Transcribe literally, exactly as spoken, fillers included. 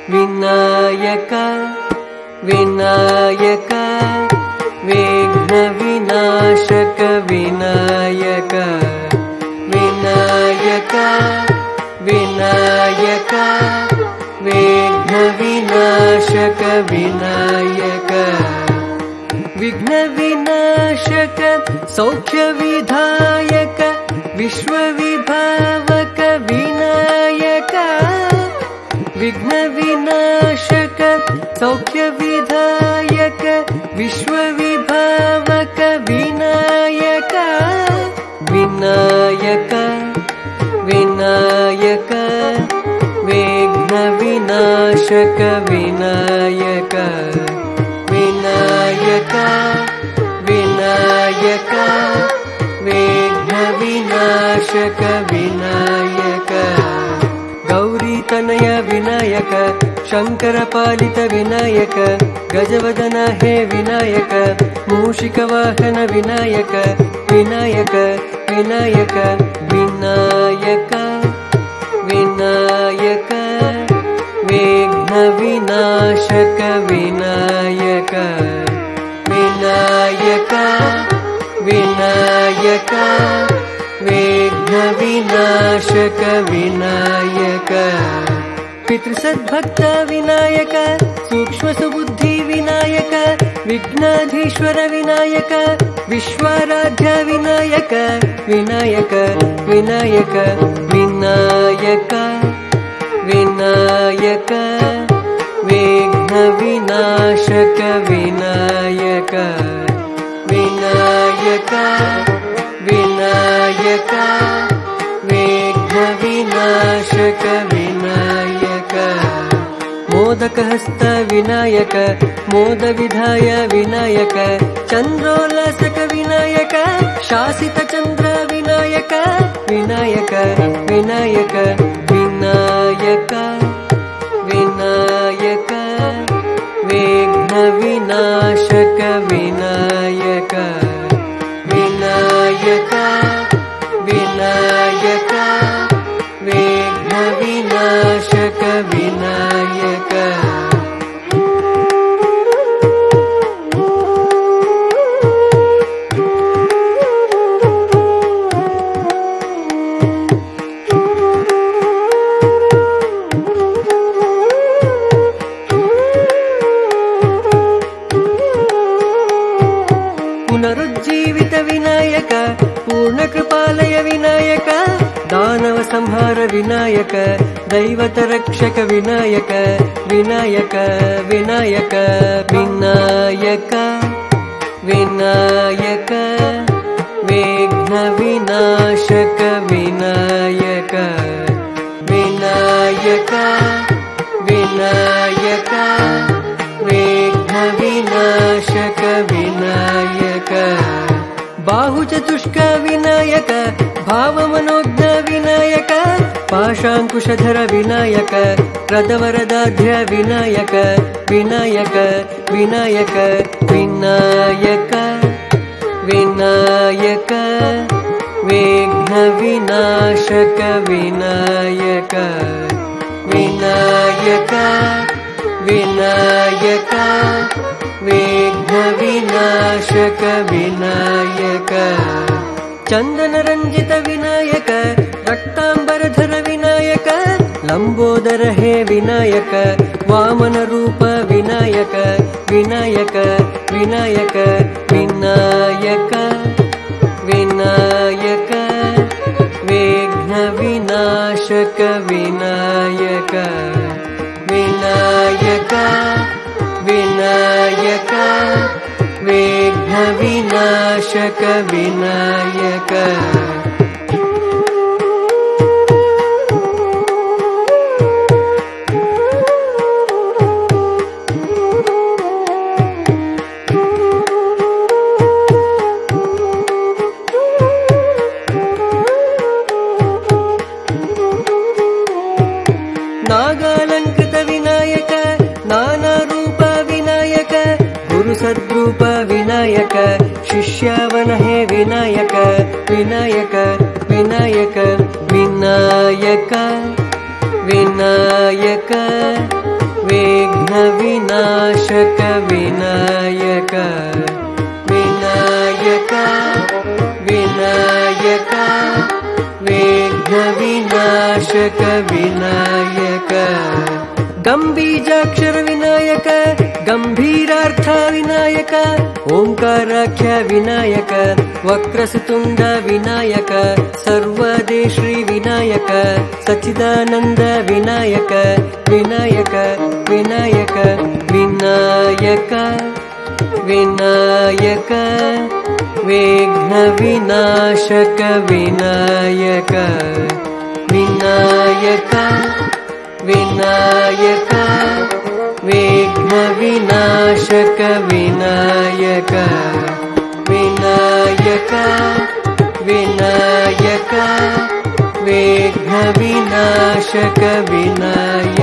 विनायक विनायक विघ्नविनाशक विनायक विनायक विनायक विघ्नविनाशक विनायक विघ्नविनाशक सौख्यविधायक विश्वविभावक विनायक विघ्नविनाशक सौख्यविधायक विश्वविभावक विनायक विनायक विनायक विघ्नविनाशक विनायक विनायक विनायक विघ्नविनाशक विनायक गौरीतनय विनायक शंकरपालित विनायक गजवदन हे विनायक मूषिकवाहन विनायक विनायक विनायक विनायक विनायक विघ्नविनाशक विनायक विनायक विनायक विघ्नविनाशक विनायक पितृसद्भक्त विनायक सूक्ष्मसुबुद्धि विनायक विघ्नाधीश्वर विनायक विश्वाराध्य विनायक विनायक विनायक विनायक विनायक विघ्नविनाशक विनायक विनायक विनायक विघ्नविनाशक विनायक मोदकहस्त विनायक मोदविधाय विनायक चन्द्रोल्लासक विनायक शासितचन्द्र विनायक विनायक विनायक विनायक विनायक विघ्नविनाशक विनायक विनायक विनायक विघ्नविनाशक विनायक पुनरुज्जीवित विनायक पूर्णकृपालय विनायक दानव संहार विनायक दैवतरक्षक विनायक विनायक विनायक विनायक विनायक विघ्नविनाशक विनायक विनायक विनायक विघ्नविनाशक विनायक बाहुचतुष्क विनायक भावमनोज्ञ विनायक पाशांकुशधर विनायक रदवरदाध्य विनायक विनायक विनायक विनायक विनायक विघ्नविनाशक विनायक विनायक विनायक विघ्नविनाशक विनायक चन्दनरञ्जित विनायक रक्ताम्बरधर विनायक लंबोदर हे विनायक वामनरूप विनायक विनायक विनायक विनायक विनायक विघ्नविनाशक विनायक विनायक विनायक विघ्नविनाशक विनायक नागालंकृत विनायक नानारूप विनायक गुरुसद्रूप विनायक शिष्यावन हे विनायक विनायक विनायक विनायक विनायक विनाशक विनायक विनायक विनायक विघ्न विनाशक विनायक गंबीजाक्षर विनायक गंभीरार्थ विनायक ओंकाराख्य विनायक वक्रसुतुंड विनायक सर्वदेश्री विनायक सच्चिदानंद विनायक विनायक विनायक विनायक विनायक विघ्न विनाशक विनायक विनायक विनायक विघ्न विनाशक विनायक विनायक विनायक विघ्न विनाशक विनायक।